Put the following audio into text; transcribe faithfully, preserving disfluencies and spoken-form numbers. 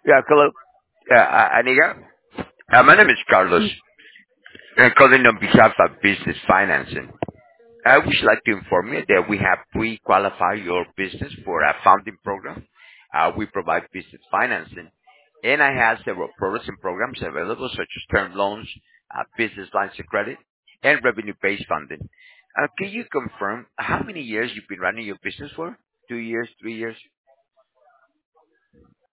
Yeah, hello. Uh, uh, Aniga. Uh, my name is Carlos. I'm calling on behalf of Business Financing. I would like to inform you that we have pre-qualified your business for a funding program. Uh, we provide business financing. And I have several products and programs available such as term loans, uh, business lines of credit, and revenue-based funding. Uh, can you confirm how many years you've been running your business for? Two years, three years?